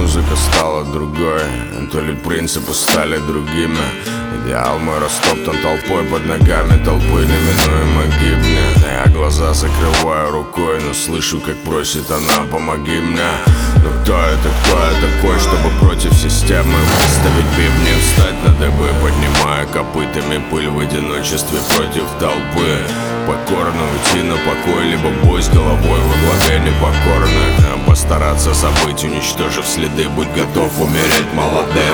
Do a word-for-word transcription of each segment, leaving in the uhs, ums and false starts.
музыка стала другой, то ли принципы стали другими. Идеал мой растоптан толпой под ногами, толпы неминуемо гибнет. Я глаза закрываю рукой, но слышу, как просит она: помоги мне. Но кто это, кто я такой, чтобы против системы выставить бибни, встать на дыбы, поднимая копытами пыль в одиночестве против толпы? Покорно уйти на покой, либо бой с головой во главе непокорных. Постараться забыть, уничтожив следы, быть готов умереть молодым.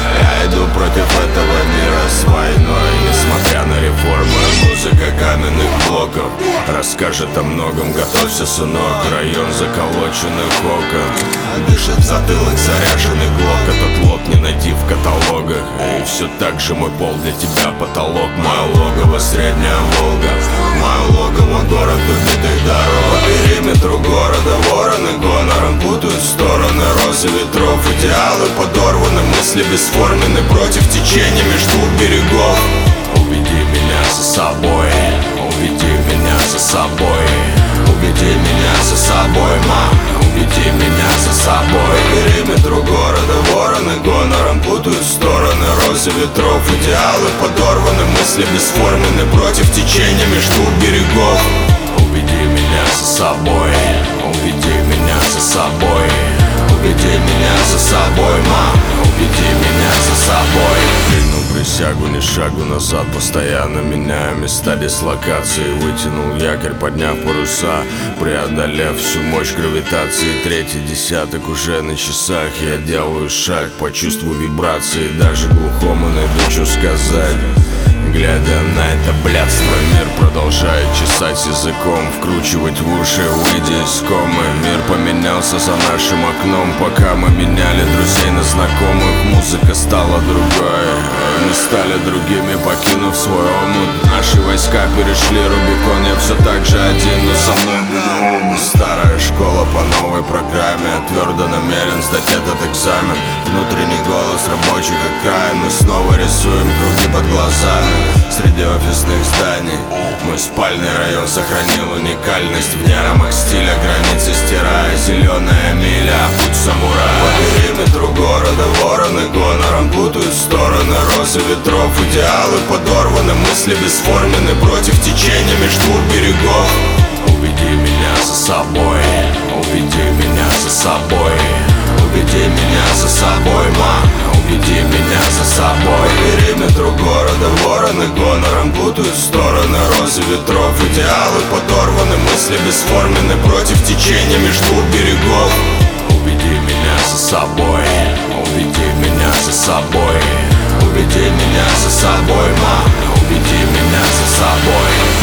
Я иду против этого мира с войной, несмотря на реформы. Музыка каменных блоков расскажет о многом. Готовься, сынок, район заколоченных окон. Дышит в затылок заряженный глок, этот лот не найти в каталогах. И все так же мой пол для тебя потолок. Мое логово средняя Волга, мое логово город убитых дорог. По периметру города вороны гонором путают стороны роз и ветров. Идеалы подорваны, мысли бесформенны против течения между двух берегов. Уведи меня за собой, уведи меня за собой, уведи меня за собой, мам, уведи меня за собой. По периметру города вороны гонором путают стороны роз и ветров. Идеалы подорваны, мысли бесформенны против течения между двух берегов. Уведи меня за собой, уведи меня за собой, уведи меня за собой, мам, уведи меня за собой. Принял присягу, ни шагу назад, постоянно меняя места дислокации. Вытянул якорь, подняв паруса, преодолев всю мощь гравитации. Третий десяток уже на часах, я делаю шаг, почувствую вибрации. Даже глухому найду, что сказать. Глядя на это блядство, мир продолжает чесать языком, вкручивать в уши, выйдя из комы. Мир поменялся за нашим окном, пока мы меняли друзей на знакомых. Музыка стала другой, мы стали другими, покинув свой омут. Наши войска перешли Рубикон, я все так же один, но со мной ум. Старая школа по новой программе, твердо намерен сдать этот экзамен. Внутренний голос рабочих окраин, мы снова рисуем круги под глазами. Среди офисных зданий мой спальный район сохранил уникальность. Вне рамок стиля границы стирая, зеленая миля, путь самурая. По периметру города вороны гонором путают стороны роз и ветров. Идеалы подорваны, мысли бесформенны против течения между двух берегов. Уведи меня за собой, уведи меня за собой, уведи меня за собой, мам, уведи меня за собой. По периметру города вороны гонором путают стороны роз и ветров. Идеалы подорваны, мысли бесформенны против течения между двух берегов. Уведи меня за собой, уведи меня за собой, уведи меня за собой, мам, уведи меня за собой.